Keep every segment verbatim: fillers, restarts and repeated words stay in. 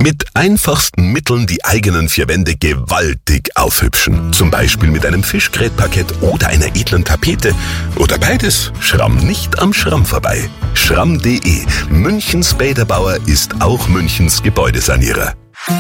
Mit einfachsten Mitteln die eigenen vier Wände gewaltig aufhübschen. Zum Beispiel mit einem Fischgrätparkett oder einer edlen Tapete. Oder beides. Schramm nicht am Schramm vorbei. Schramm punkt de. Münchens Bäderbauer ist auch Münchens Gebäudesanierer.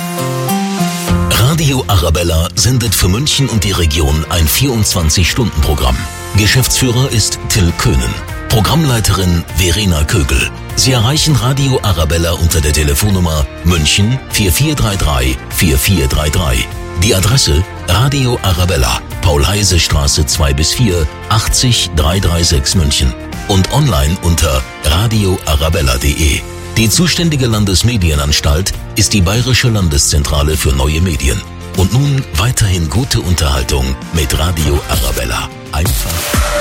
Radio Arabella sendet für München und die Region ein vierundzwanzig-Stunden-Programm. Geschäftsführer ist Till Köhnen. Programmleiterin Verena Kögel. Sie erreichen Radio Arabella unter der Telefonnummer München vier vier drei drei vier vier drei drei. Die Adresse Radio Arabella, Paul-Heise-Straße zwei bis vier, achtzig dreihundertsechsunddreißig München. Und online unter radio arabella punkt de. Die zuständige Landesmedienanstalt ist die Bayerische Landeszentrale für neue Medien. Und nun weiterhin gute Unterhaltung mit Radio Arabella. Einfach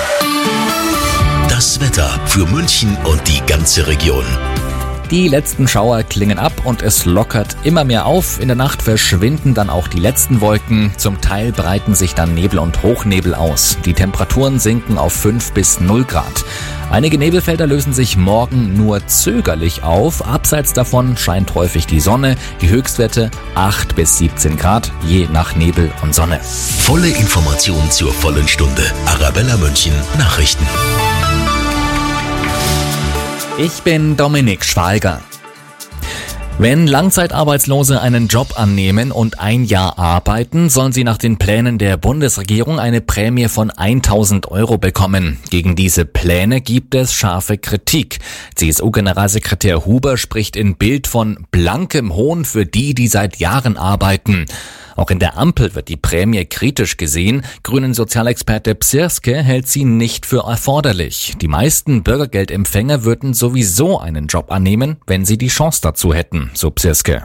das Wetter für München und die ganze Region. Die letzten Schauer klingen ab und es lockert immer mehr auf. In der Nacht verschwinden dann auch die letzten Wolken. Zum Teil breiten sich dann Nebel und Hochnebel aus. Die Temperaturen sinken auf fünf bis null Grad. Einige Nebelfelder lösen sich morgen nur zögerlich auf. Abseits davon scheint häufig die Sonne. Die Höchstwerte acht bis siebzehn Grad, je nach Nebel und Sonne. Volle Information zur vollen Stunde. Arabella München Nachrichten. Ich bin Dominik Schwalger. Wenn Langzeitarbeitslose einen Job annehmen und ein Jahr arbeiten, sollen sie nach den Plänen der Bundesregierung eine Prämie von tausend Euro bekommen. Gegen diese Pläne gibt es scharfe Kritik. C S U-Generalsekretär Huber spricht in Bild von blankem Hohn für die, die seit Jahren arbeiten. Auch in der Ampel wird die Prämie kritisch gesehen. Grünen Sozialexperte Psirske hält sie nicht für erforderlich. Die meisten Bürgergeldempfänger würden sowieso einen Job annehmen, wenn sie die Chance dazu hätten, so Psirske.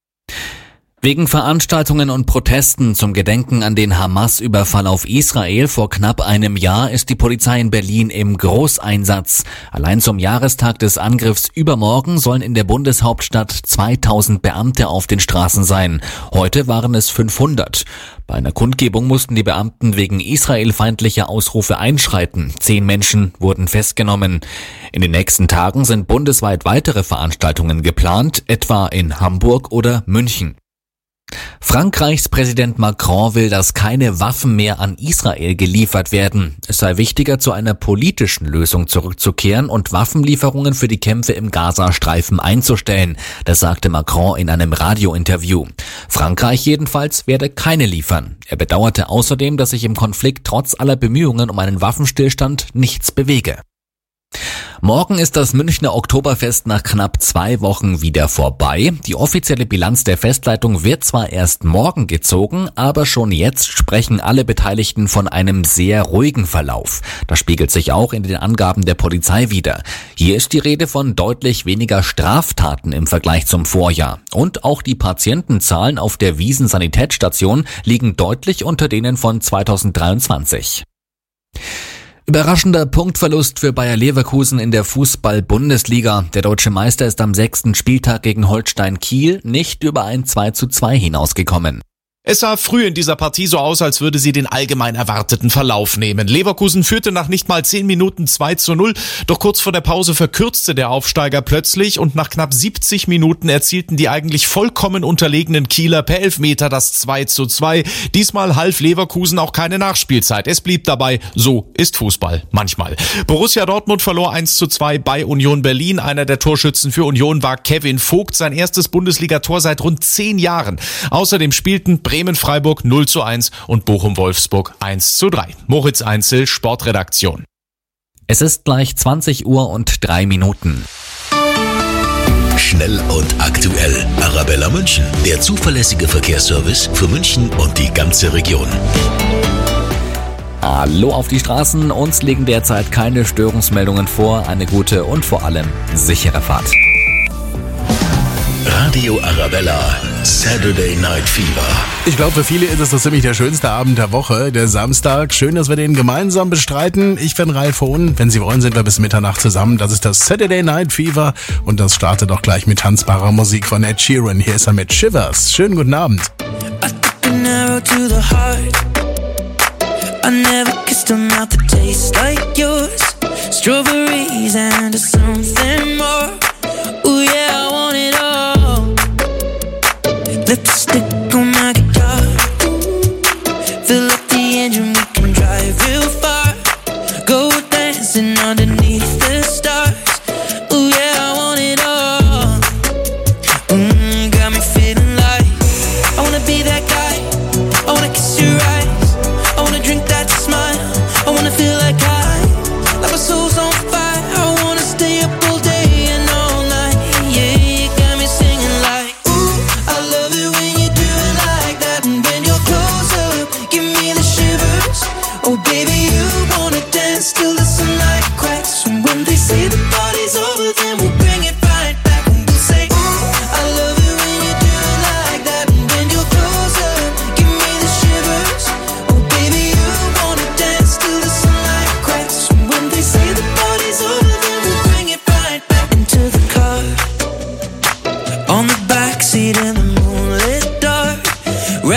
Wegen Veranstaltungen und Protesten zum Gedenken an den Hamas-Überfall auf Israel vor knapp einem Jahr ist die Polizei in Berlin im Großeinsatz. Allein zum Jahrestag des Angriffs übermorgen sollen in der Bundeshauptstadt zweitausend Beamte auf den Straßen sein. Heute waren es fünfhundert. Bei einer Kundgebung mussten die Beamten wegen israelfeindlicher Ausrufe einschreiten. Zehn Menschen wurden festgenommen. In den nächsten Tagen sind bundesweit weitere Veranstaltungen geplant, etwa in Hamburg oder München. Frankreichs Präsident Macron will, dass keine Waffen mehr an Israel geliefert werden. Es sei wichtiger, zu einer politischen Lösung zurückzukehren und Waffenlieferungen für die Kämpfe im Gazastreifen einzustellen. Das sagte Macron in einem Radiointerview. Frankreich jedenfalls werde keine liefern. Er bedauerte außerdem, dass sich im Konflikt trotz aller Bemühungen um einen Waffenstillstand nichts bewege. Morgen ist das Münchner Oktoberfest nach knapp zwei Wochen wieder vorbei. Die offizielle Bilanz der Festleitung wird zwar erst morgen gezogen, aber schon jetzt sprechen alle Beteiligten von einem sehr ruhigen Verlauf. Das spiegelt sich auch in den Angaben der Polizei wider. Hier ist die Rede von deutlich weniger Straftaten im Vergleich zum Vorjahr. Und auch die Patientenzahlen auf der Wiesen-Sanitätsstation liegen deutlich unter denen von zweitausenddreiundzwanzig. Überraschender Punktverlust für Bayer Leverkusen in der Fußball-Bundesliga. Der deutsche Meister ist am sechsten Spieltag gegen Holstein Kiel nicht über ein zwei zu zwei hinausgekommen. Es sah früh in dieser Partie so aus, als würde sie den allgemein erwarteten Verlauf nehmen. Leverkusen führte nach nicht mal zehn Minuten zwei zu null, doch kurz vor der Pause verkürzte der Aufsteiger plötzlich und nach knapp siebzig Minuten erzielten die eigentlich vollkommen unterlegenen Kieler per Elfmeter das zwei zu zwei. Diesmal half Leverkusen auch keine Nachspielzeit. Es blieb dabei, so ist Fußball manchmal. Borussia Dortmund verlor eins zu zwei bei Union Berlin. Einer der Torschützen für Union war Kevin Vogt, sein erstes Bundesligator seit rund zehn Jahren. Außerdem spielten Bremen-Freiburg null zu eins und Bochum-Wolfsburg eins zu drei. Moritz Einzel, Sportredaktion. Es ist gleich zwanzig Uhr und drei Minuten. Schnell und aktuell. Arabella München, der zuverlässige Verkehrsservice für München und die ganze Region. Hallo auf die Straßen. Uns liegen derzeit keine Störungsmeldungen vor. Eine gute und vor allem sichere Fahrt. Radio Arabella, Saturday Night Fever. Ich glaube, für viele ist es das ziemlich der schönste Abend der Woche, der Samstag. Schön, dass wir den gemeinsam bestreiten. Ich bin Ralf Hohn. Wenn Sie wollen, sind wir bis Mitternacht zusammen. Das ist das Saturday Night Fever und das startet auch gleich mit tanzbarer Musik von Ed Sheeran. Hier ist er mit Shivers. Schönen guten Abend. I took an arrow to the heart. I never kissed a mouth that tastes like yours. Strawberries and something more. Ooh yeah, I want it all.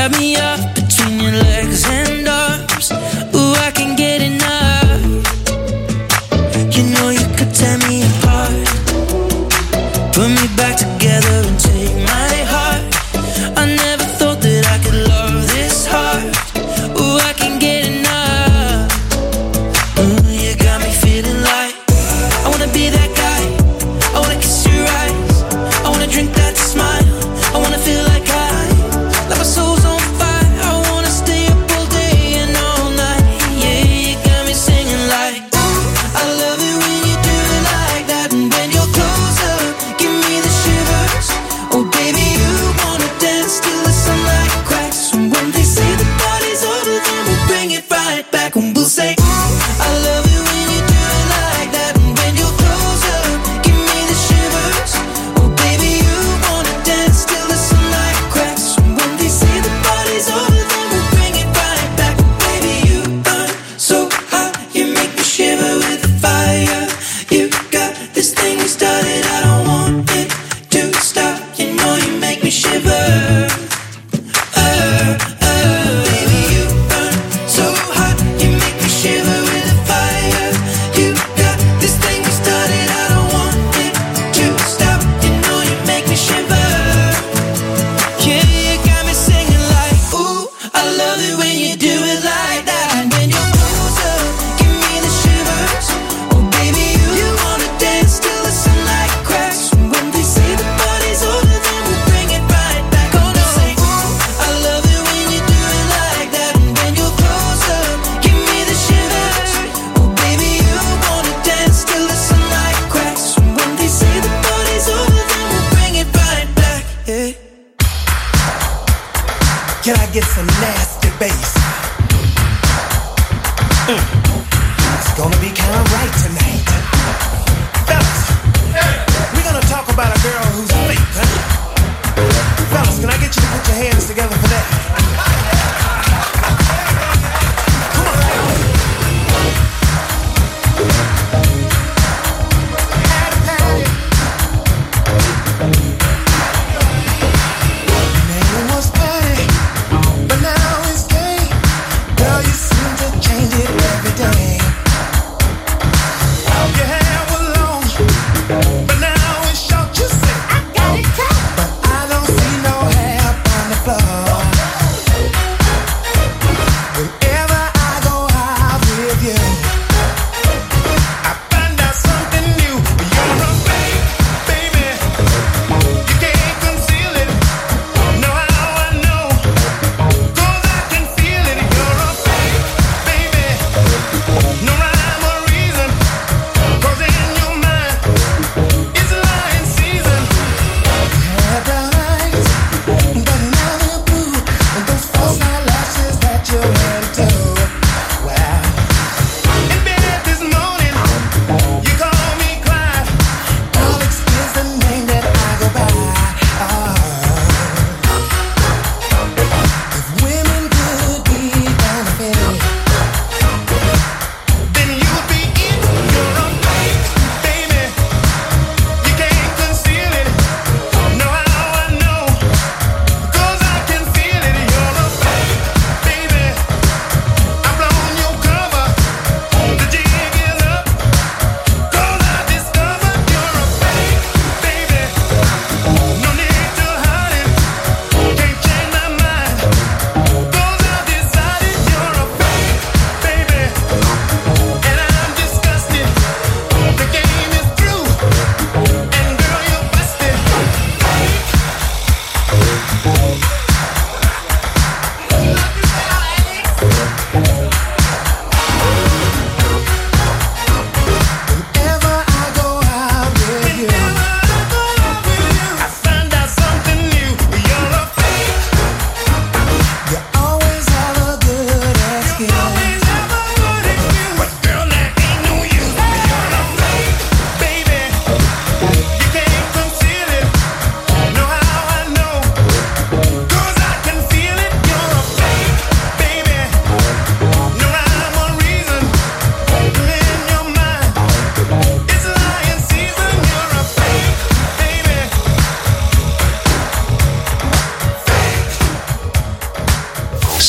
Wrap me up between your legs and arms. Ooh, I can't get enough. You know you could tear me apart, put me back together and take my heart. I never thought that I could love this hard. Ooh, I can't get enough. Ooh, you got me feeling like I wanna be that guy. I wanna kiss your eyes. I wanna drink that smile. I wanna feel like I, like my soul's on fire. I wanna stay up all day and all night. Yeah, you got me singing like, ooh, I love it when you do it like that. And when you're closer, give me the shivers. Oh baby, you wanna dance till the sunlight cracks. And when they say the party's over, then we'll bring it right back. And we'll say, ooh, I love it when you do it like that. And when you're closer, give me the shivers. Oh baby, you wanna dance till the sunlight cracks. And when they say the party's over, then we'll bring it right back. Baby, you burn so hot, you make me shiver with the fire. You got this thing we started, I don't want it to stop. You know you make me shiver. Uh, uh, baby, you burn so hot, you make me shiver with the fire. You got this thing we started, I don't want it to stop. You know you make me shiver. Yeah, you got me singing like, ooh, I love it when you do it like that. And when you're closer, give me the shivers. Oh baby, you wanna dance till the sunlight cracks. And when they say the party's over, then we'll bring it right back. Gonna say, ooh, I love it when you do it like that. And when you're closer, give me the shivers. Oh baby, you wanna dance till the sunlight cracks. And when they say the party's over, then we'll bring it right back. Yeah. Can I get some nasty bass? Mm. It's gonna be kinda right tonight. Fellas, we're gonna talk about a girl who's fake, huh? Fellas, can I get you to put your hands together for that? Come on. Man was funny, but now it's gay. Girl, you seem to change it every day. Your hair was long, but now it's short. You say I got it cut, but I don't see no hair up on the floor.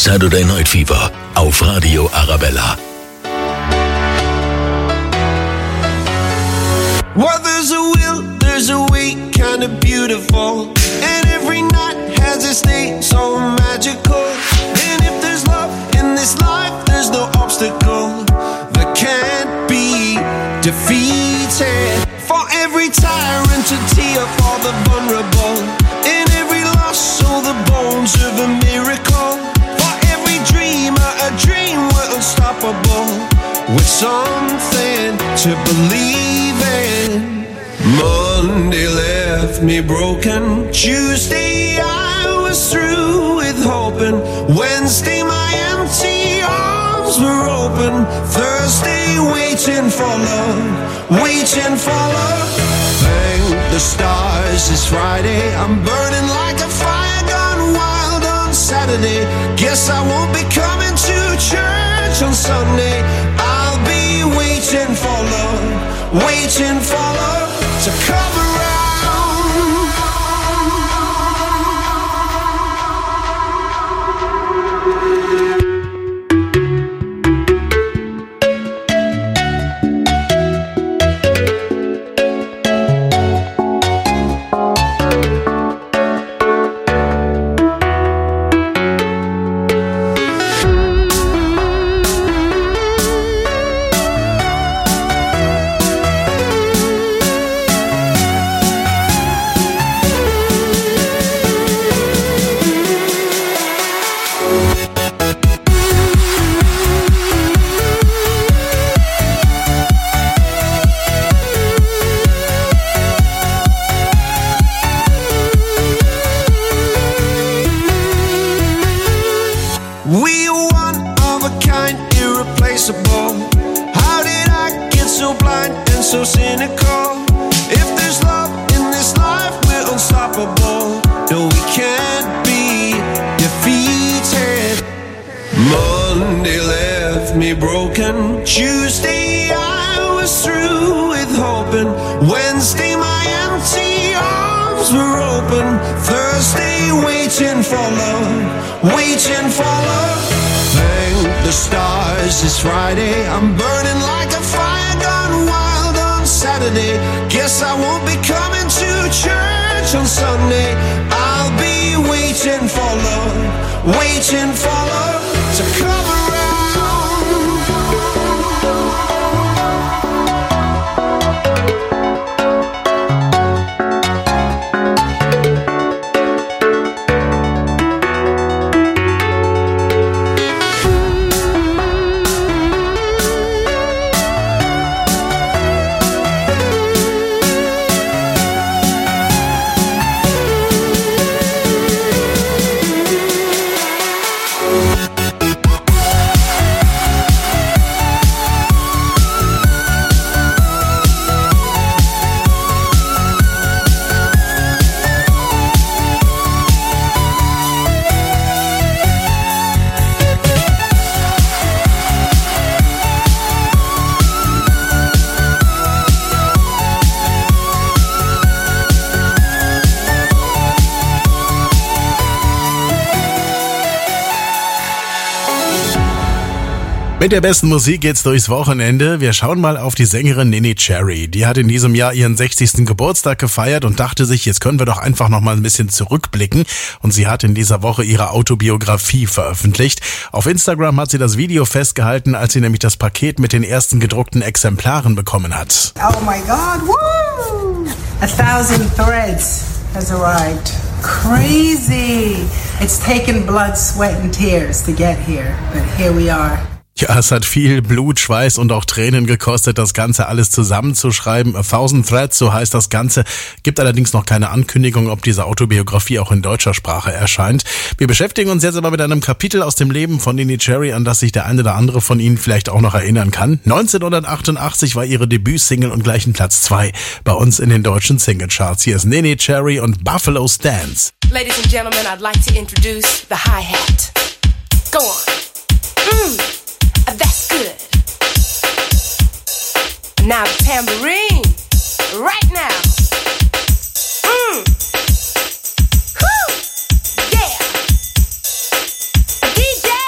Saturday Night Fever auf Radio Arabella. Well, there's a will, there's a way, kinda beautiful. And every night has its name, so magical. And if there's love in this life, there's no obstacle that can't be defeated. For every tyrant to tear for the vulnerable. In every loss, so the bones of a miracle. For every dreamer, a dream we're unstoppable. With something to believe in. Monday left me broken. Tuesday I was through with hoping. Wednesday my empty arms were open. Thursday waiting for love, waiting for love. Thank the stars it's Friday. I'm burning like a fire gone wild on Saturday. Guess I won't be coming to church on Sunday. I'll be waiting for love, waiting for love to come around. We are one of a kind, irreplaceable. How did I get so blind and so cynical? If there's love in this life, we're unstoppable. No, we can't be defeated. Monday left me broken. Tuesday I was through with hoping. Wednesday my empty arms were open. Thursday waiting for love, waiting for love. Thank the stars it's Friday. I'm burning like a fire gone wild on Saturday. Guess I won't be coming to church on Sunday. I'll be waiting for love, waiting for love to come around. Mit der besten Musik geht's durchs Wochenende. Wir schauen mal auf die Sängerin Neneh Cherry. Die hat in diesem Jahr ihren sechzigsten Geburtstag gefeiert und dachte sich, jetzt können wir doch einfach noch mal ein bisschen zurückblicken. Und sie hat in dieser Woche ihre Autobiografie veröffentlicht. Auf Instagram hat sie das Video festgehalten, als sie nämlich das Paket mit den ersten gedruckten Exemplaren bekommen hat. Oh my God, woo! A thousand threads has arrived. Crazy! It's taken blood, sweat and tears to get here, but here we are. Ja, es hat viel Blut, Schweiß und auch Tränen gekostet, das Ganze alles zusammenzuschreiben. A Thousand Threads, so heißt das Ganze. Gibt allerdings noch keine Ankündigung, ob diese Autobiografie auch in deutscher Sprache erscheint. Wir beschäftigen uns jetzt aber mit einem Kapitel aus dem Leben von Neneh Cherry, an das sich der eine oder andere von Ihnen vielleicht auch noch erinnern kann. neunzehnhundertachtundachtzig war ihre Debütsingle und gleich ein Platz zwei bei uns in den deutschen Singlecharts. Hier ist Neneh Cherry und Buffalo Stance. Ladies and gentlemen, I'd like to introduce the hi-hat. Go on. Mm. That's good. Now the tambourine, right now. Mm. Whew. Yeah. D J.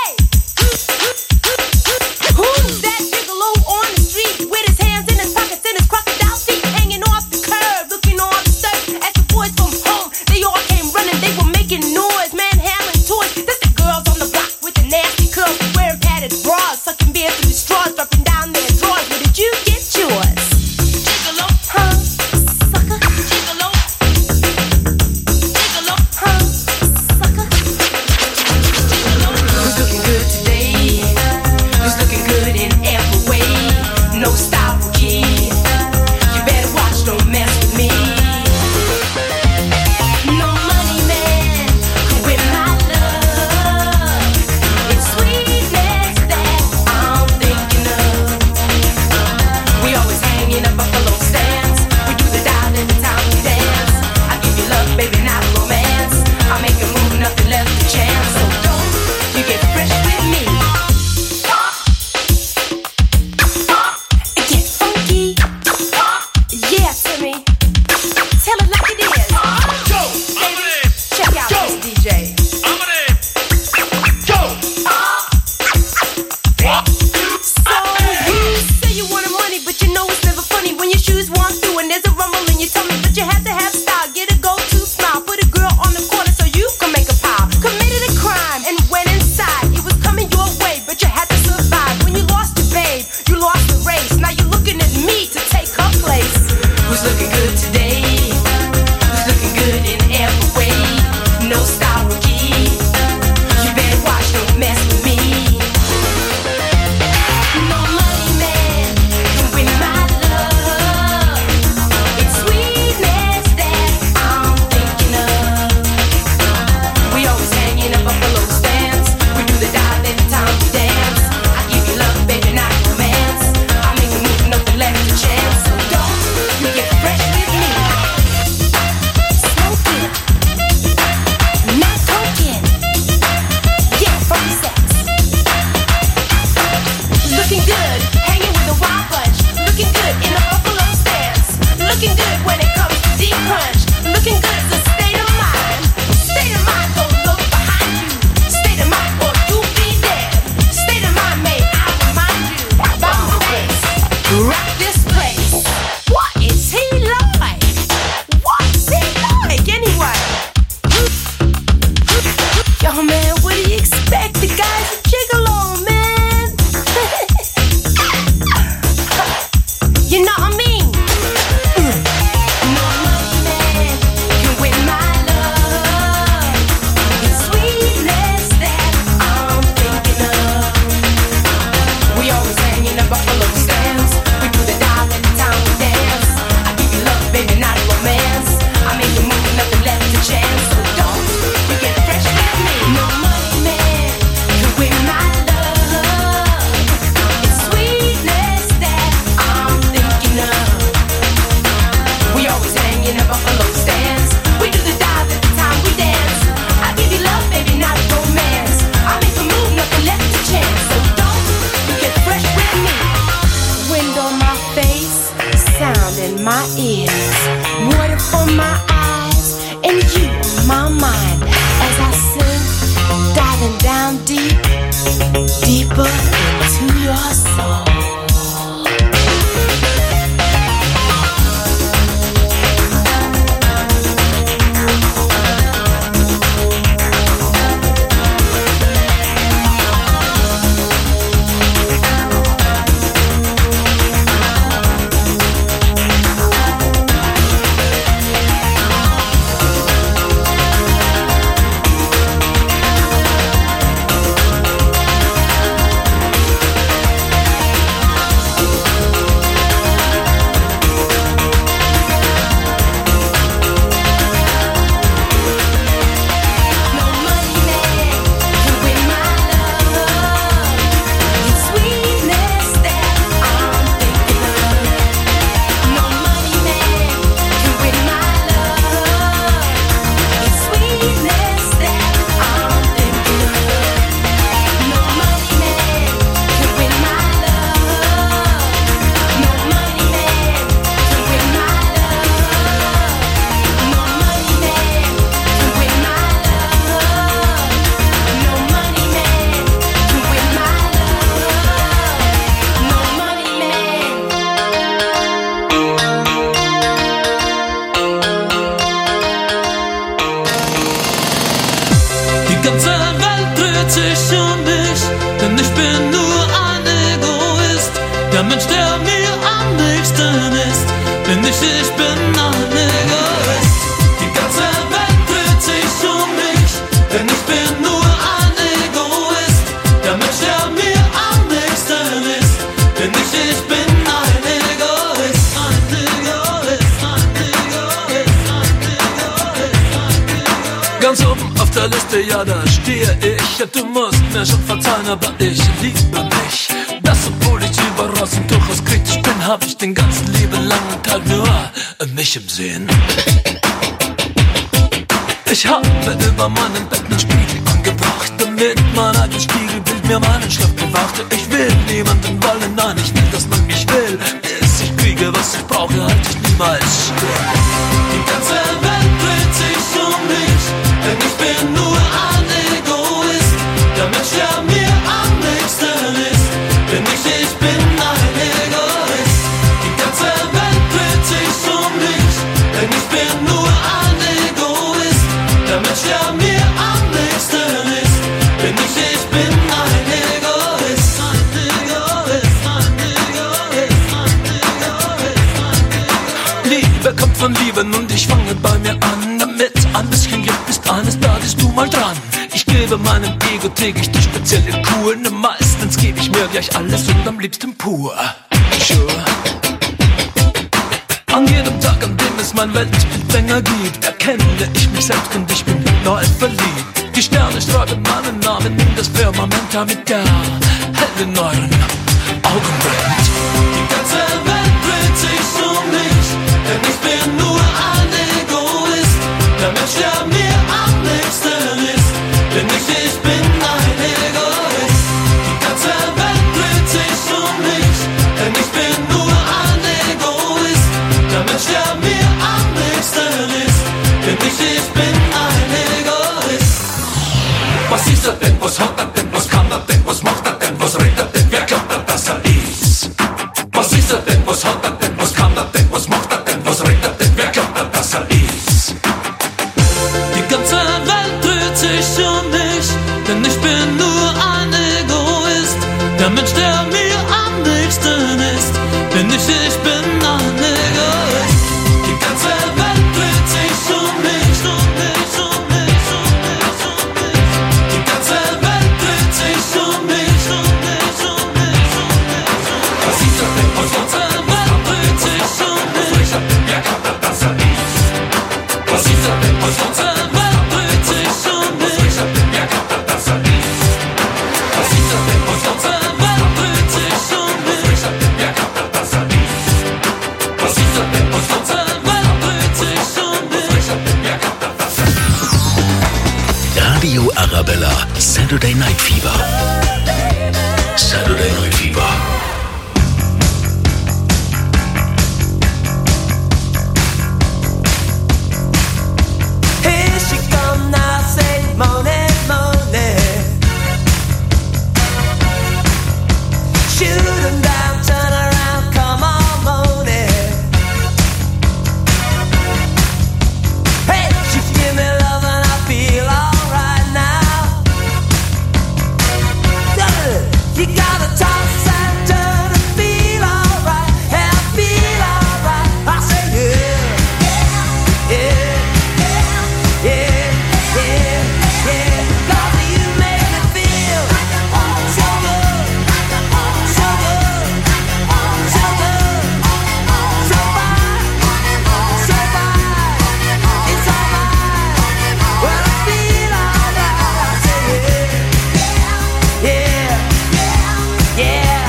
ich bin nur ein Egoist. Der Mensch, der mir am nächsten ist, bin ich, ich bin ein Egoist. Die ganze Welt dreht sich um mich, denn ich bin nur ein Egoist. Der Mensch, der mir am nächsten ist, bin ich, ich bin ein Egoist. Ein Egoist, ein Egoist, ein Egoist, ein Egoist. Ganz oben auf der Liste, ja, da stehe ich. Ja, du musst mir schon verzeihen, aber ich liebe mich. Das, obwohl ich überall und durchaus kritisch bin, hab ich den ganzen lieben langen Tag nur mich im Sinn. Ich habe über meinen Bett einen Spiegel angebracht, damit mein eigenes Spiegelbild mir meinen Schlaf bewachte. Ich will niemanden wollen, nein, ich will, dass man mich will. Bis ich kriege, was ich brauche, halt ich niemals still. Die ganze Welt dreht sich um mich, denn ich bin nur ein Egoist. Der Mensch, der mir am nächsten ist, bin ich, ich bin ein Egoist. Die ganze Welt dreht sich um mich, denn ich bin nur ein Egoist. Der Mensch, der mir am nächsten ist, bin ich, ich bin ein Egoist. Ein Egoist, ein Egoist, ein Egoist, ein Egoist. Liebe kommt von Lieben und ich fange bei mir an, damit ein bisschen Glück ist eines Tages du mal dran. Ich gebe meinem Ego täglich die spezielle Kur, ne meistens gebe ich mir gleich alles und am liebsten pur. Sure. An jedem Tag, an dem es mein Weltbild länger gibt, erkenne ich mich selbst und ich bin neu verliebt. Die Sterne schreiben meinen Namen in das Firmament, damit der Held in euren Augen brennt. Die ganze Welt dreht sich um mich, denn ich bin nur ein Egoist. Der Mensch, der mir am nächsten ist, bin ich, ich bin ein Egoist. Die ganze Welt dreht sich um mich, denn ich bin nur ein Egoist. Der Mensch, der mir am nächsten ist, bin ich, ich bin ein Egoist. Was ist er denn, was hat er denn, was kann er denn, was macht er denn, was redet er denn, wer glaubt er, dass er ist? Was ist er denn, was hat er denn, was kann er denn, was macht er denn, was redet er denn, wer glaubt er, dass er ist? Die ganze Welt dreht sich um mich, denn ich bin nur ein Egoist. Der Mensch, der mir am nächsten ist, bin ich, ich bin ein Egoist. Die ganze Welt dreht sich um mich, um mich, um mich, um mich, um mich. Die ganze Welt dreht sich um mich, um mich, um mich, um mich. Was ist er denn, was hat er denn, was dreht sich um mich, was redet er denn, wer glaubt er, dass er ist? Was ist er denn, was hat er denn, was dreht sich um mich, was redet er denn, wer glaubt er, dass er ist? Was ist er denn, was hat er denn, was dreht sich um mich, was redet er denn, wer glaubt er, dass er ist? Was ist er denn, was hat er denn, was dreht sich um mich, was redet er denn, wer glaubt er, dass er ist? Radio Arabella, Saturday Night Fever. Saturday Night Fever. Here she come now, say morning, morning. Shoot 'em down, turn around, come on, morning. Hey, she give me love and I feel alright now. You gotta toss and turn and feel alright, and I feel alright. I say yeah, yeah, yeah, yeah, yeah, yeah. 'Cause you make me feel so good, so good, so good, so fine, so fine. It's alright when I feel alright. I say yeah, yeah, yeah.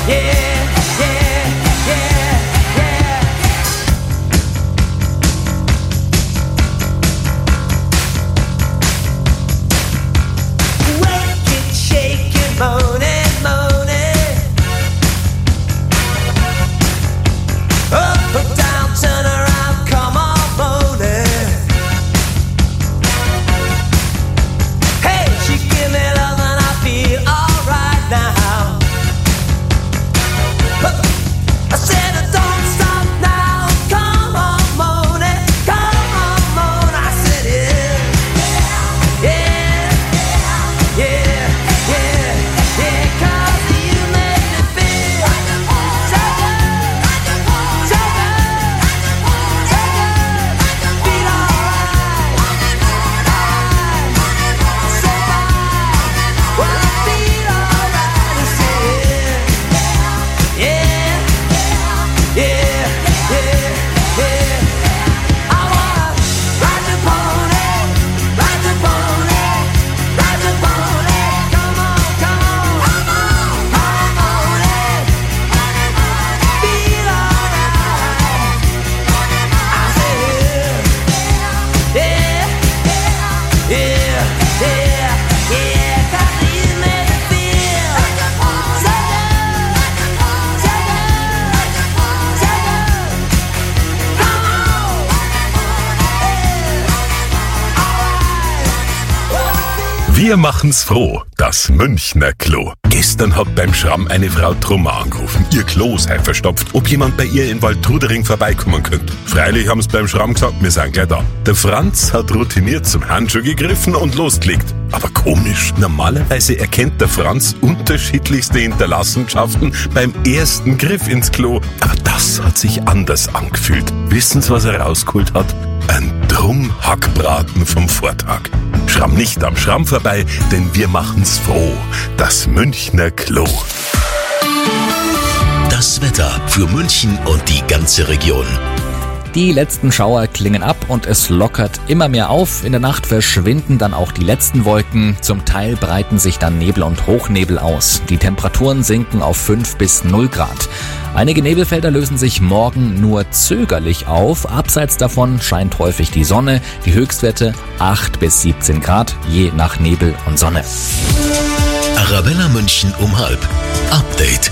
Wir machen's froh, das Münchner Klo. Gestern hat beim Schramm eine Frau Trummer angerufen. Ihr Klo sei verstopft, ob jemand bei ihr in Waldrudering vorbeikommen könnte. Freilich haben's beim Schramm gesagt, wir sind gleich da. Der Franz hat routiniert zum Handschuh gegriffen und losgelegt. Aber komisch, normalerweise erkennt der Franz unterschiedlichste Hinterlassenschaften beim ersten Griff ins Klo. Aber das hat sich anders angefühlt. Wissen Sie, was er rausgeholt hat? Ein Drum-Hackbraten vom Vortag. Schramm nicht am Schramm vorbei, denn wir machen's froh. Das Münchner Klo. Das Wetter für München und die ganze Region. Die letzten Schauer klingen ab und es lockert immer mehr auf. In der Nacht verschwinden dann auch die letzten Wolken. Zum Teil breiten sich dann Nebel und Hochnebel aus. Die Temperaturen sinken auf fünf bis null Grad. Einige Nebelfelder lösen sich morgen nur zögerlich auf. Abseits davon scheint häufig die Sonne. Die Höchstwerte acht bis siebzehn Grad, je nach Nebel und Sonne. Arabella München um halb. Update.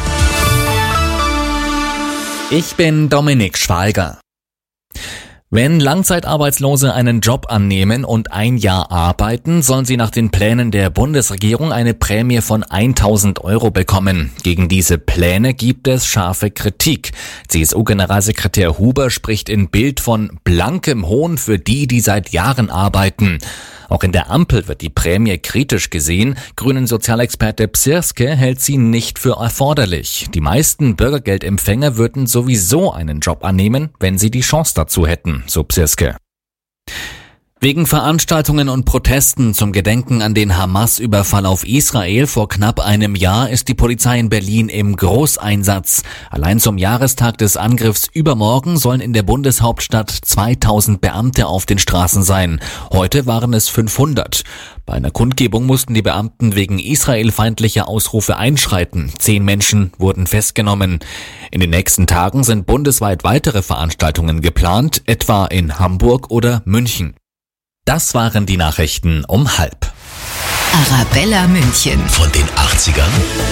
Ich bin Dominik Schwalger. Wenn Langzeitarbeitslose einen Job annehmen und ein Jahr arbeiten, sollen sie nach den Plänen der Bundesregierung eine Prämie von tausend Euro bekommen. Gegen diese Pläne gibt es scharfe Kritik. C S U-Generalsekretär Huber spricht in Bild von blankem Hohn für die, die seit Jahren arbeiten. Auch in der Ampel wird die Prämie kritisch gesehen. Grünen Sozialexperte Psirske hält sie nicht für erforderlich. Die meisten Bürgergeldempfänger würden sowieso einen Job annehmen, wenn sie die Chance dazu hätten, so Psirske. Wegen Veranstaltungen und Protesten zum Gedenken an den Hamas-Überfall auf Israel vor knapp einem Jahr ist die Polizei in Berlin im Großeinsatz. Allein zum Jahrestag des Angriffs übermorgen sollen in der Bundeshauptstadt zweitausend Beamte auf den Straßen sein. Heute waren es fünfhundert. Bei einer Kundgebung mussten die Beamten wegen israelfeindlicher Ausrufe einschreiten. Zehn Menschen wurden festgenommen. In den nächsten Tagen sind bundesweit weitere Veranstaltungen geplant, etwa in Hamburg oder München. Das waren die Nachrichten um halb. Arabella München. Von den achtzigern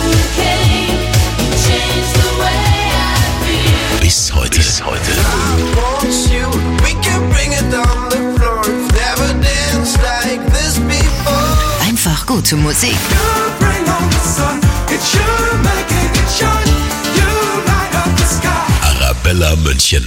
bis heute. Bis heute. Einfach gute Musik. Arabella München.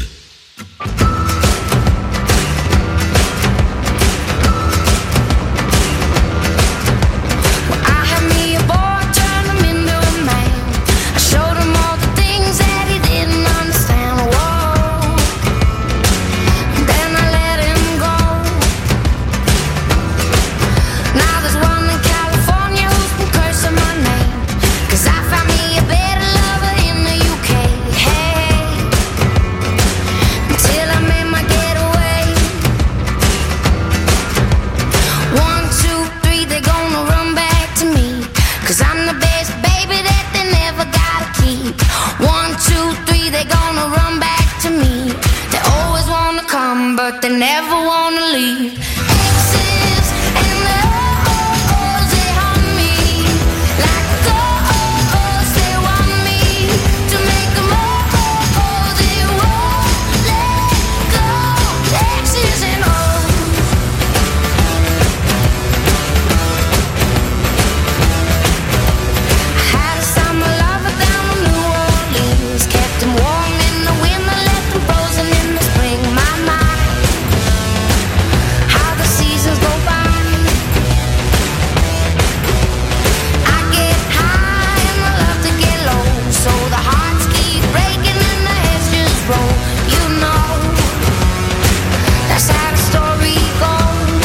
they never wanna leave. Exes and the oh-ohs, they haunt me. Like the oh-ohs, they want me to make them oh-oh, they won't let go. Exes and O's. I had a summer lover down in New Orleans, kept him warm in the winter, left him frozen in the spring. My, my, how the seasons go by. I get high and I love to get low, so the hearts keep breaking and the heads just roll. You know, that's how the story goes.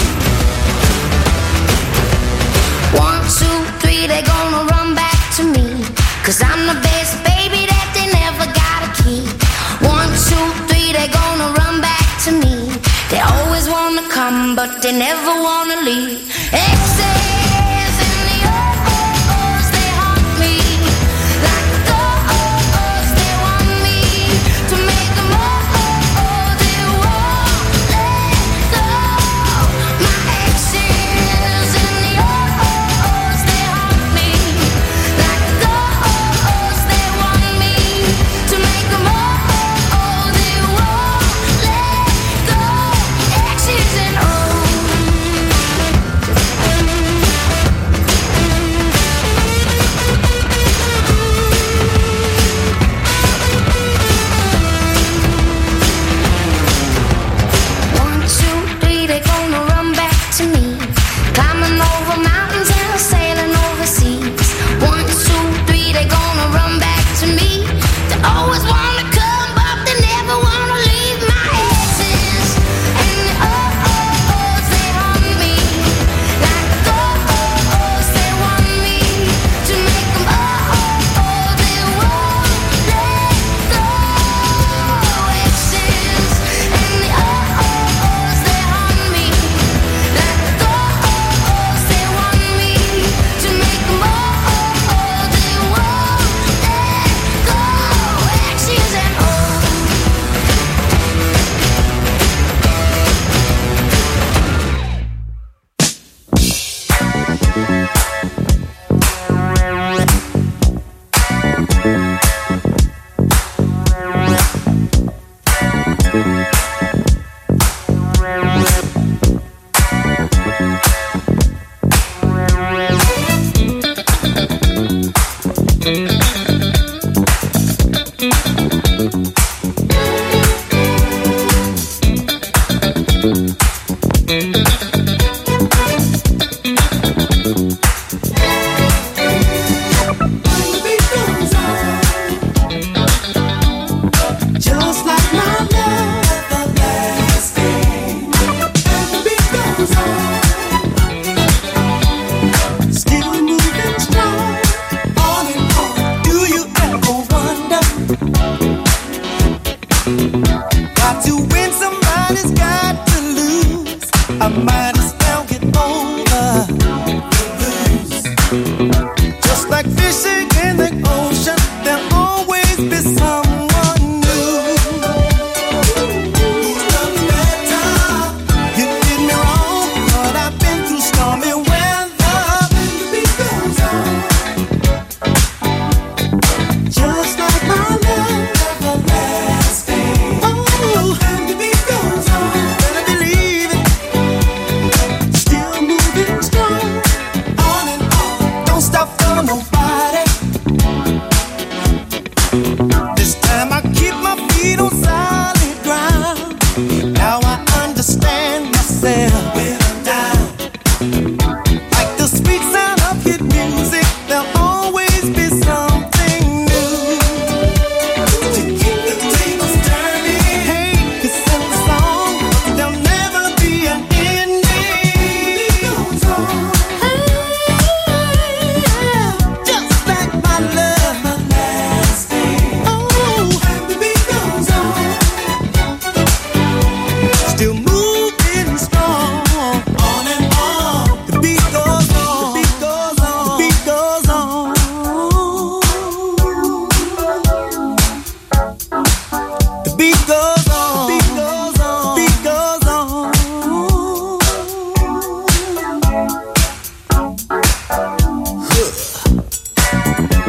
One, two, three, they gonna run back to me, 'cause I'm the best baby that they never gotta keep. One, two, three, they gonna run back to me. They always wanna come, but they never wanna leave. Exes and the oh-ohs, they haunt me. Like the oh-ohs, they want me to make them oh-oh, they won't let go. My exes and the oh-ohs, they haunt me. Like the oh-ohs, they want me to make them oh-oh, they won't let go. Exes and One, two, three, they gonna run back to me. Climbing over mountains and sailing overseas. One, two, three, they gonna run back to me. They always wanna come, but they never wanna leave. My exes and the oh-ohs, they haunt me. Like the oh-ohs, they want me to make them oh-oh, they won't let go. Exes and the oh-ohs, they haunt me. Like the oh-ohs, they want me to make them oh-oh, they won't let go. Exes and Just like my love everlasting. The beat goes on. Still moving strong. On and on. Do you ever wonder? Got to win, somebody's got to lose. I might as well get over the blues. Just like fishing in the ocean, there'll always be someone new. Love me better. You did me wrong, but I've been through stormy weather. The beat goes on. Just like my love everlasting. Oh, and the beat goes on.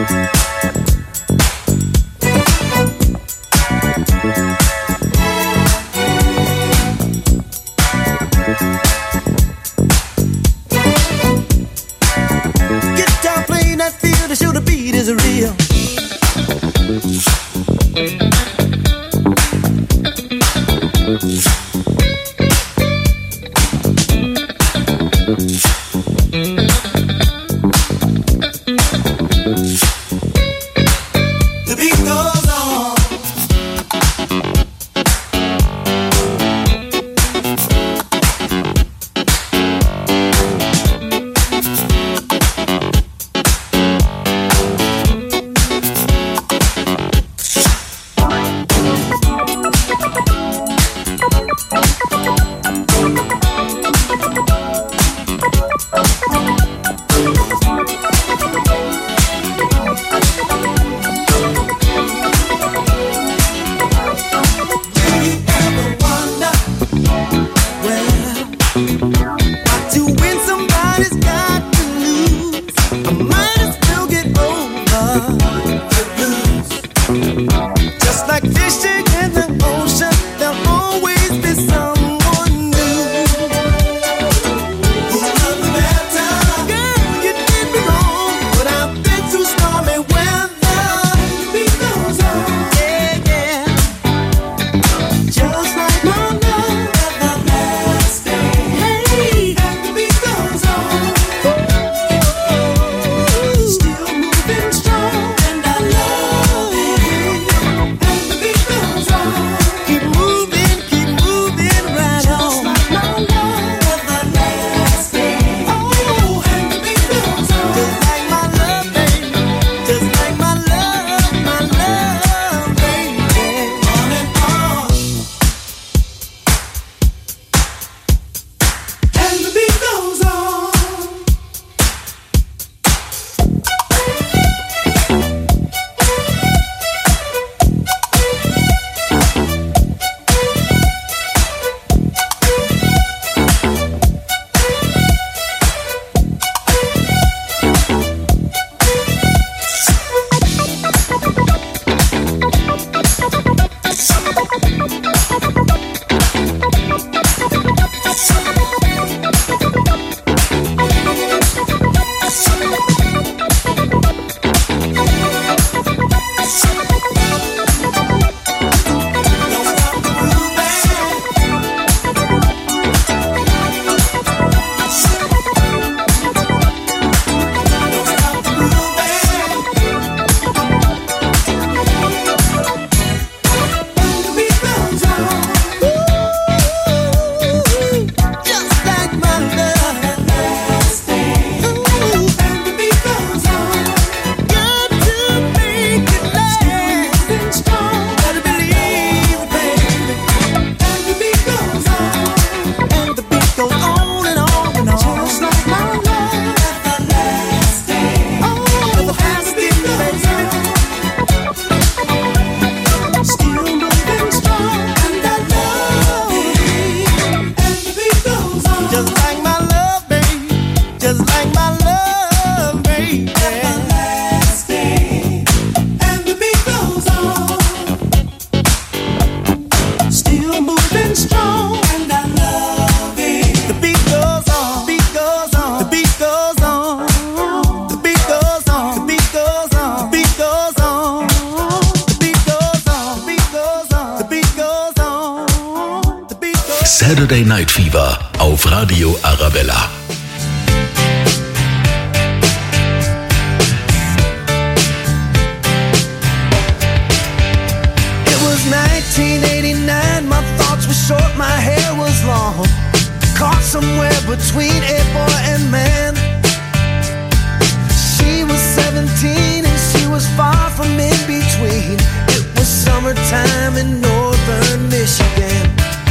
Guitar playing that feel to show the beat is real. The beat goes on. To win, somebody's got to lose. I might as well get over the blues. Just like fishing in the ocean, there'll always be someone new. Another bad time. Girl, you did me wrong, but I've been through stormy weather. The beat goes on. Yeah, yeah. Just like my love, everlasting. Hey, and the beat goes on. Still moving strong, and I love it. And the beat goes on. Keep moving, keep moving right on. Just like my love, everlasting. Oh, and the beat goes on. Just like my love, baby. Just like my love, my love, baby. On and on. And the beat goes on. Just like my love, everlasting. Ooh, and the beat goes on. Got to make it last. Still strong, gotta believe, baby. And the beat goes on. And the beat goes on and on and on. Just like my love, everlasting. Oh, everlasting, baby. Still moving strong, and I love it. And the beat goes on. Just like my love, baby. Just like my love, baby. Everlasting. And the beat goes on. Still moving strong, and I love it. The beat goes on. Beat goes on. The beat goes on. The beat goes on. The beat goes on. The beat goes on. The beat goes on. The beat goes on. The beat goes on. The beat goes on. Saturday Night Fever auf Radio Arabella. It was nineteen eighty-nine, my thoughts were short, my hair was long. Caught somewhere between a boy and man. She was seventeen and she was far from in between. It was summertime in northern Michigan.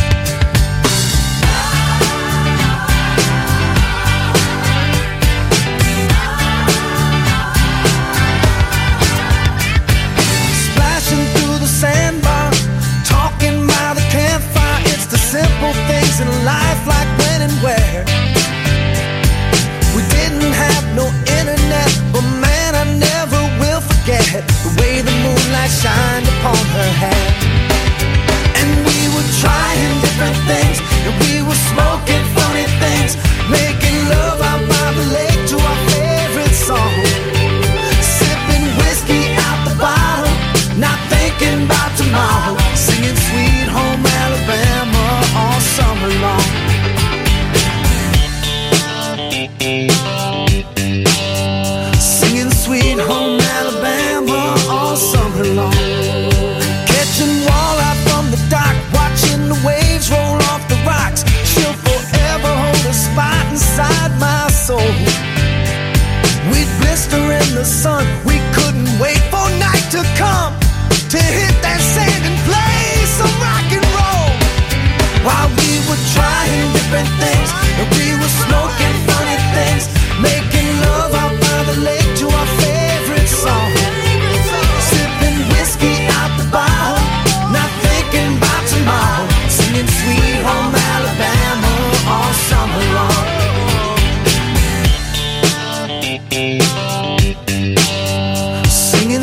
Splashing through the sandbar, talking by the campfire. It's the simple things in life, like when and where. We didn't have no internet, but man, I never will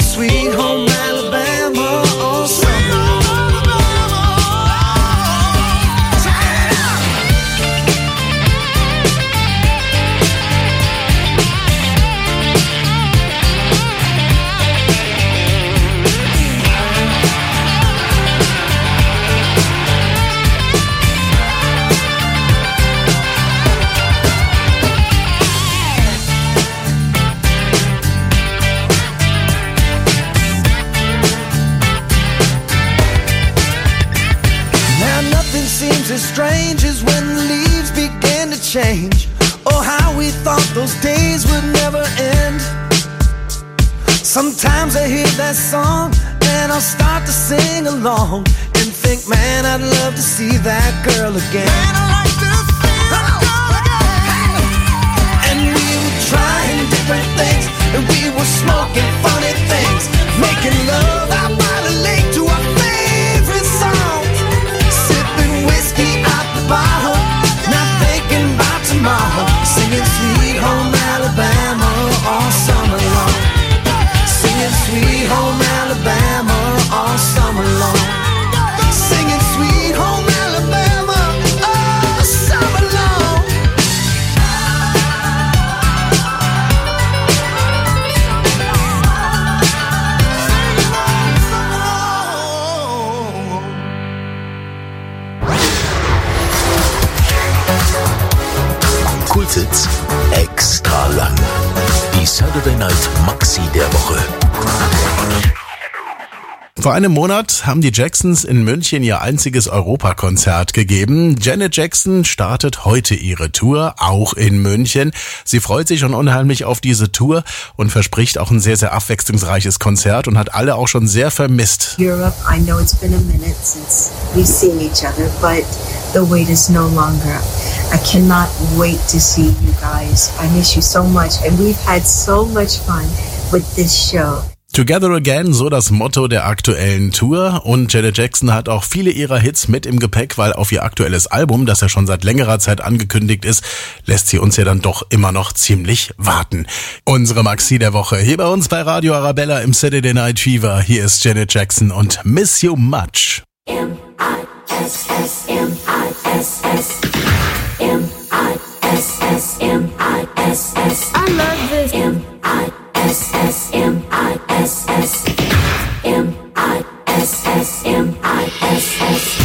sweet home Alabama all summer. As strange as when the leaves began to change. Oh, how we thought those days would never end. Sometimes I hear that song and I'll start to sing along and think, man, I'd love to see that girl again. Man, I'd like to see that girl again. And we were trying different things, and we were smoking funny things, making love out by the lake to our favorite song. Whiskey out the bottle, not thinking about tomorrow. Singing Sweet Home Alabama all summer long. Singing Sweet Home Alabama all summer long. Singing Sweet Home Alabama all summer long. Kultsitz extra lang. Die Saturday Night Maxi der Woche. Vor einem Monat haben die Jacksons in München ihr einziges Europakonzert gegeben. Janet Jackson startet heute ihre Tour, auch in München. Sie freut sich schon unheimlich auf diese Tour und verspricht auch ein sehr, sehr abwechslungsreiches Konzert und hat alle auch schon sehr vermisst. Europe, I know it's been a minute since we've seen each other, but the wait is no longer. I cannot wait to see you guys. I miss you so much and we've had so much fun with this show. Together Again, so das Motto der aktuellen Tour, und Janet Jackson hat auch viele ihrer Hits mit im Gepäck, weil auf ihr aktuelles Album, das ja schon seit längerer Zeit angekündigt ist, lässt sie uns ja dann doch immer noch ziemlich warten. Unsere Maxi der Woche hier bei uns bei Radio Arabella im Saturday Night Fever. Hier ist Janet Jackson und Miss You Much. M I S S M I S S M I S S M I S S I love this M I S S M I S S M I S S M I S S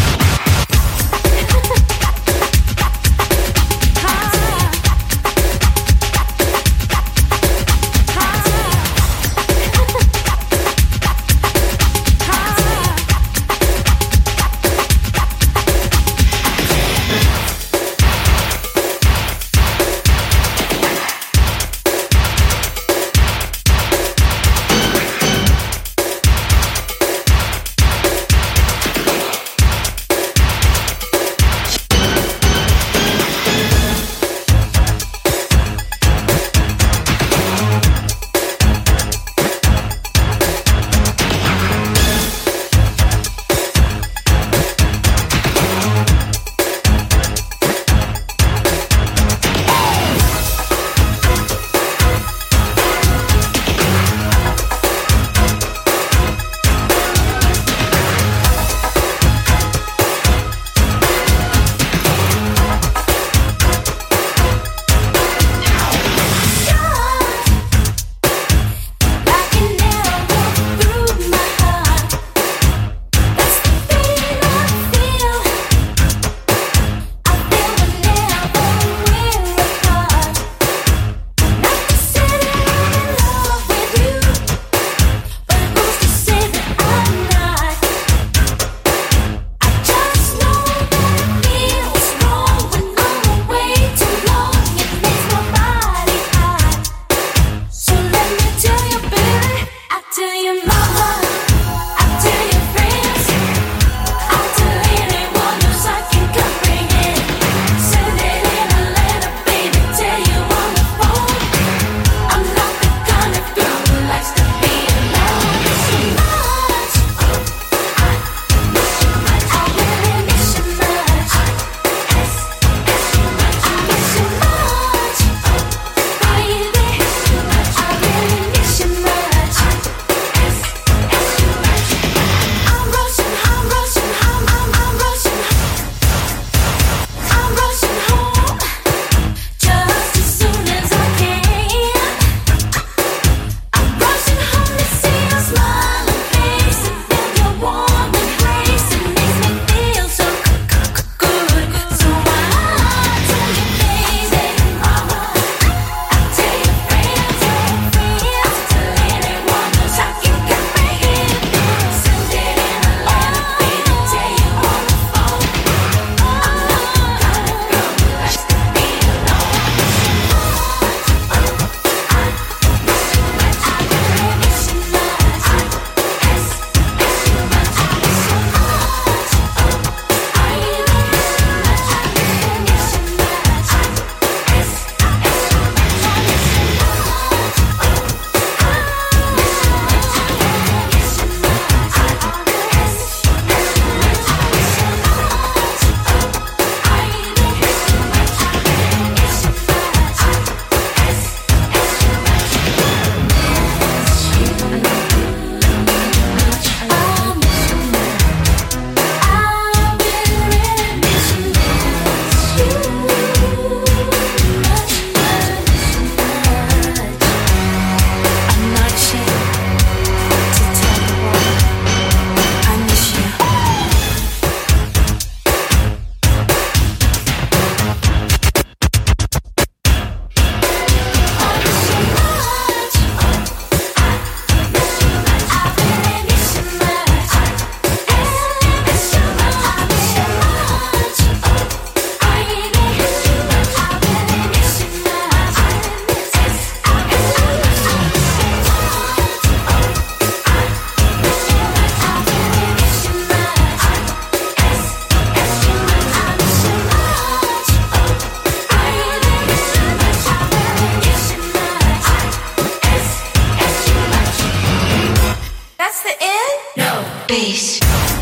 bass.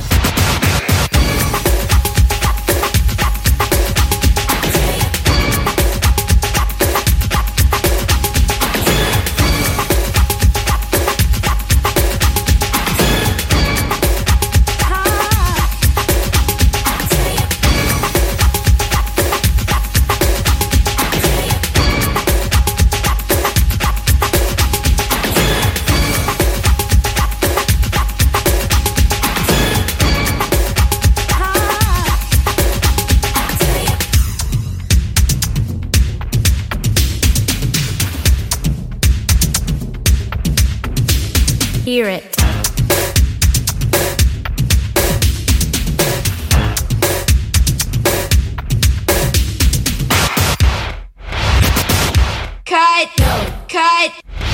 Hear it. Cut, no, cut.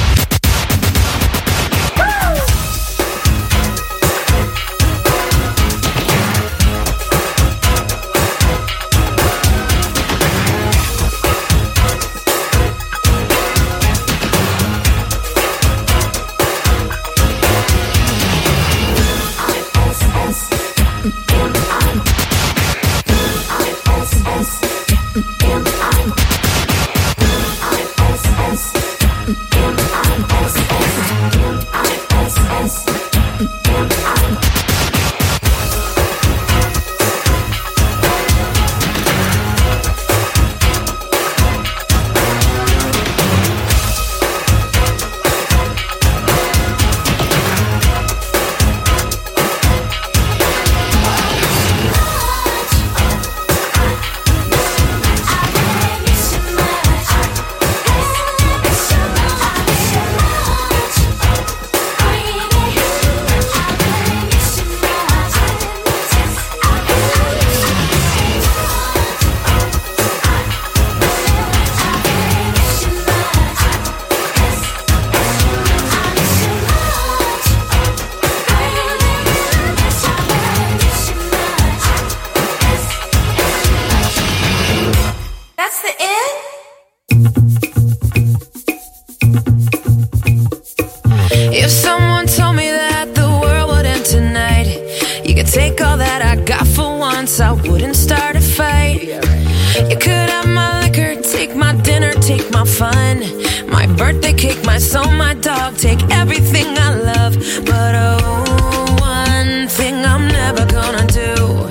If someone told me that the world would end tonight, you could take all that I got for once, I wouldn't start a fight. You could have my liquor, take my dinner, take my fun, my birthday cake, my soul, my dog, take everything I love. But oh, one thing I'm never gonna do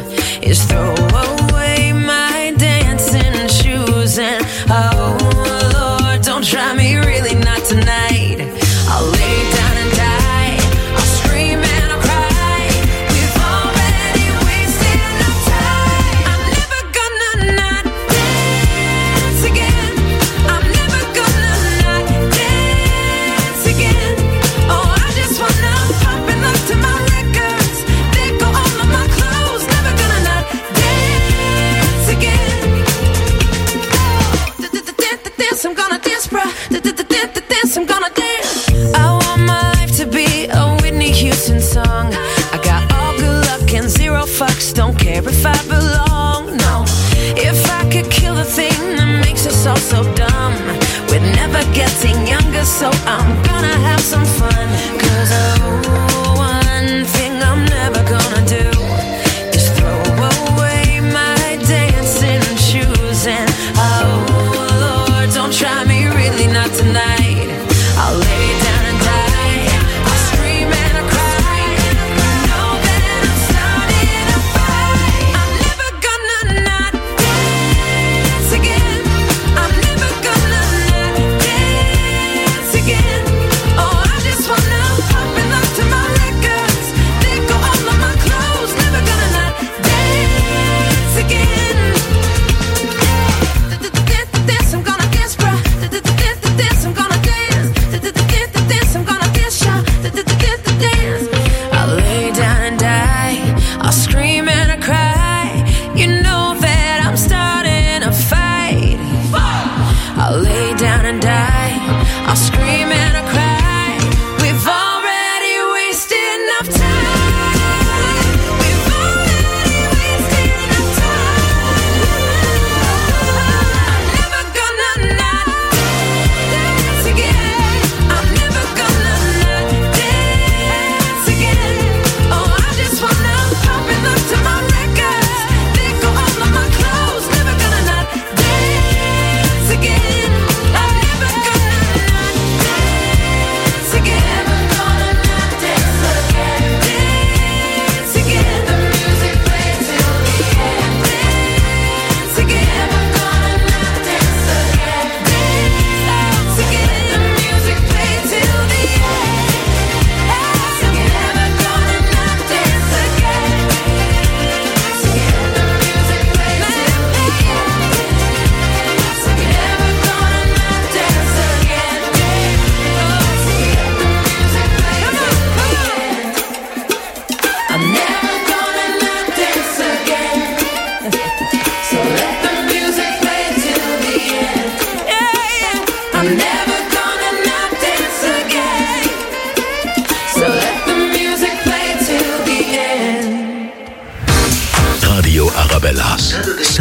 is throw away my dancing shoes. And oh Lord, don't try me, really not tonight. I'll lay down and die, I'll scream and I'll cry. We've already wasted enough time. I'm never gonna not dance again. I'm never gonna not dance again. Oh, I just wanna pop and look to my records, let go all of my clothes. Never gonna not dance again. Dance, I'm gonna dance, bruh. Dance, I'm gonna dance. I want my life to be a Whitney Houston song. I got all good luck and zero fucks, don't care if I belong, no. If I could kill the thing that makes us all so dumb, we're never getting younger, so I'm gonna have some fun. Cause oh, one thing I'm never gonna do is throw away my dancing shoes. And oh Lord, don't try me, really not tonight. I'll lay down and die, I'll scream and I'll cry. Know that I'm starting a fight. I'm never gonna not dance again. I'm never gonna not dance again. Oh, I just wanna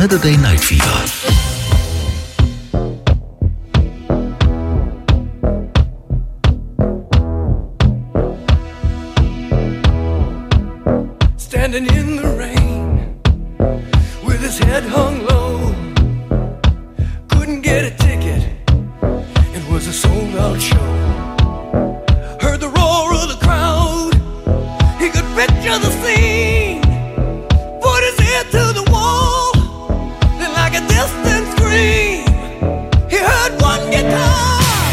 Saturday Night Fever. Standing in the rain with his head hung low, couldn't get a ticket, it was a sold out show. Heard the roar of the crowd, he could picture the scene, put his ear to the wall, and like a distant scream, he heard one guitar.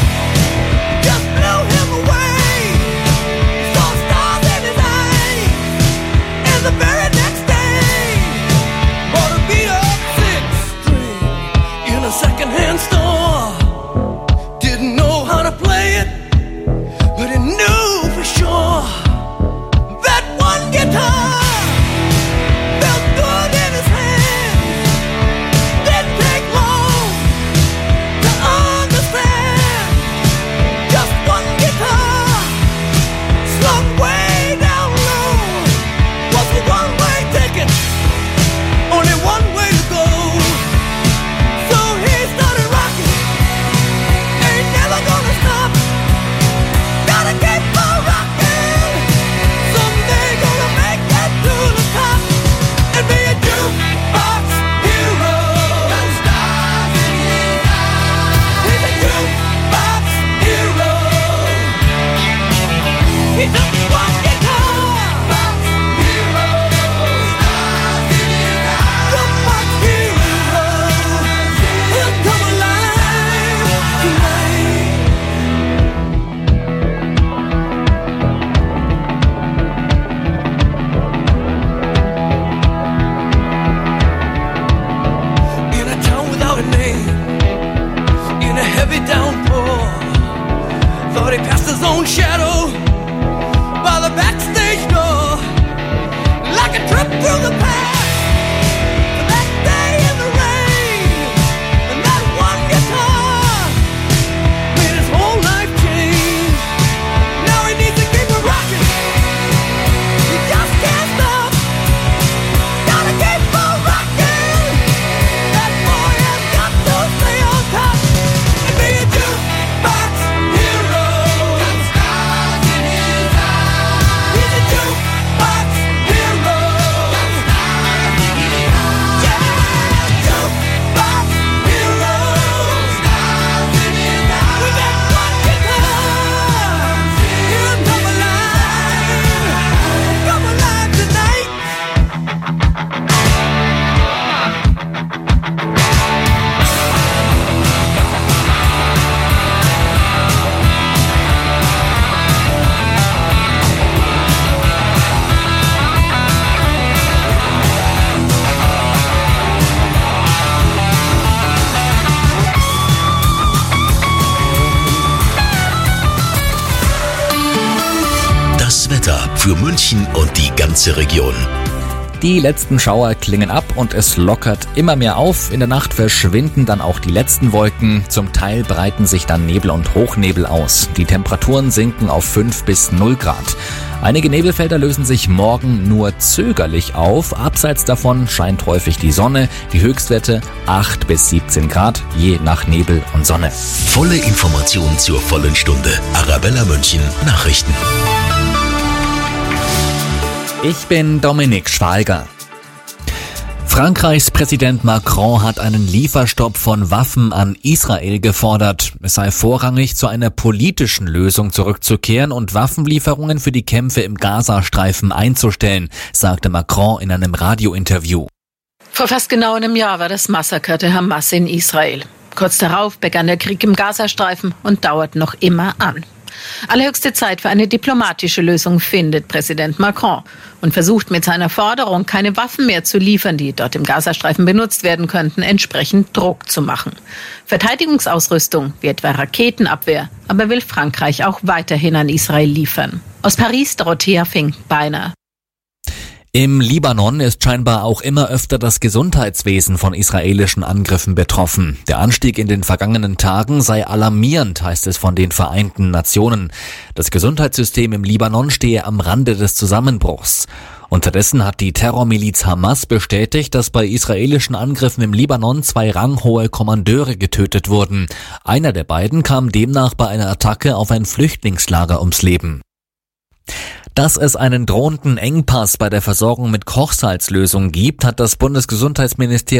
The very next day, bought a beat up six string in a secondhand store. Didn't know how to play it, but he knew for sure that one guitar felt good in his hand. Didn't take long to understand. Just one guitar slung way down low. Was a one-way ticket, only one way to go. So he started rocking, ain't never gonna stop. Gotta keep on rocking, someday gonna make it to the top and be a jukebox hero. Got stars in his eyes. He's a jukebox hero. He took one guitar. Thought he passed his own shadow by the backstage door, like a trip through the past. That day in the rain, and that one guitar made his whole life change. Now he needs to keep it rocking. He just can't stop. Gotta keep on rocking. That boy has got to stay on top and be a jukebox hero. Got stars in his eyes. He's a jukebox hero. Got stars in his eyes. Yeah, jukebox hero. Stars in his eyes. With that one guitar, he'll come alive. Come alive tonight. Das Wetter für München und die ganze Region. Die letzten Schauer klingen ab und es lockert immer mehr auf. In der Nacht verschwinden dann auch die letzten Wolken. Zum Teil breiten sich dann Nebel und Hochnebel aus. Die Temperaturen sinken auf fünf bis null Grad. Einige Nebelfelder lösen sich morgen nur zögerlich auf. Abseits davon scheint häufig die Sonne. Die Höchstwerte acht bis siebzehn Grad, je nach Nebel und Sonne. Volle Information zur vollen Stunde. Arabella München Nachrichten. Ich bin Dominik Schwalger. Frankreichs Präsident Macron hat einen Lieferstopp von Waffen an Israel gefordert. Es sei vorrangig zu einer politischen Lösung zurückzukehren und Waffenlieferungen für die Kämpfe im Gazastreifen einzustellen, sagte Macron in einem Radiointerview. Vor fast genau einem Jahr war das Massaker der Hamas in Israel. Kurz darauf begann der Krieg im Gazastreifen und dauert noch immer an. Allerhöchste Zeit für eine diplomatische Lösung findet Präsident Macron und versucht mit seiner Forderung, keine Waffen mehr zu liefern, die dort im Gazastreifen benutzt werden könnten, entsprechend Druck zu machen. Verteidigungsausrüstung wie etwa Raketenabwehr, aber will Frankreich auch weiterhin an Israel liefern. Aus Paris, Dorothea Fink-Beiner. Im Libanon ist scheinbar auch immer öfter das Gesundheitswesen von israelischen Angriffen betroffen. Der Anstieg in den vergangenen Tagen sei alarmierend, heißt es von den Vereinten Nationen. Das Gesundheitssystem im Libanon stehe am Rande des Zusammenbruchs. Unterdessen hat die Terrormiliz Hamas bestätigt, dass bei israelischen Angriffen im Libanon zwei ranghohe Kommandeure getötet wurden. Einer der beiden kam demnach bei einer Attacke auf ein Flüchtlingslager ums Leben. Dass es einen drohenden Engpass bei der Versorgung mit Kochsalzlösung gibt, hat das Bundesgesundheitsministerium